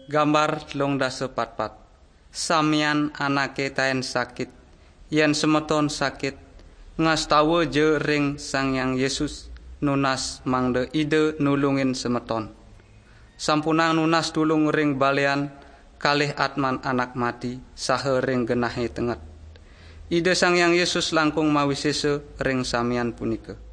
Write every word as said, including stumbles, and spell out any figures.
gambar telung dasa patpat. Samian anake taen sakit, yen semeton sakit, ngastawa je ring Sang Hyang Yesus, nunas mangde ide nulungin semeton. Sampunang nunas tulung ring balean, kalih atman anak mati, saha ring genahe tenget. Ide Sang Hyang Yesus langkung mawisese ring samian punika.